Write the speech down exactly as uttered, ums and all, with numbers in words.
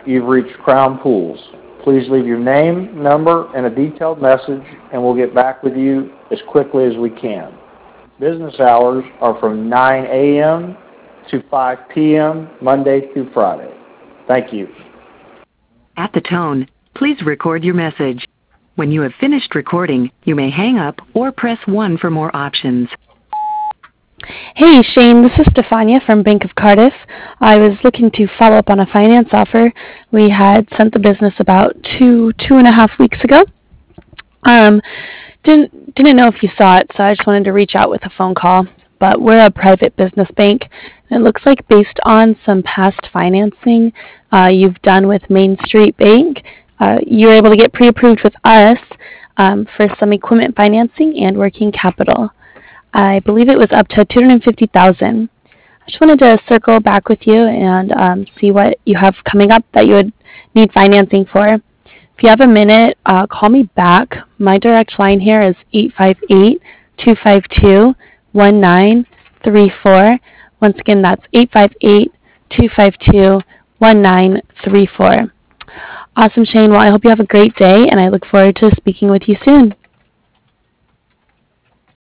you've reached Crown Pools. Please leave your name, number, and a detailed message, and we'll get back with you as quickly as we can. Business hours are from nine a.m. to five p.m. Monday through Friday. Thank you. At the tone, please record your message. When you have finished recording, you may hang up or press one for more options. Hey Shane, this is Stefania from Bank of Cardiff. I was looking to follow up on a finance offer we had sent the business about two, two and a half weeks ago. Um, didn't didn't know if you saw it, so I just wanted to reach out with a phone call. But we're a private business bank, and it looks like based on some past financing uh, you've done with Main Street Bank, uh, you were able to get pre-approved with us um, for some equipment financing and working capital. I believe it was up to two hundred fifty thousand dollars. I just wanted to circle back with you and um, see what you have coming up that you would need financing for. If you have a minute, uh, call me back. My direct line here is eight five eight, two five two, one nine three four. Once again, that's eight five eight, two five two, one nine three four. Awesome, Shane. Well, I hope you have a great day, and I look forward to speaking with you soon.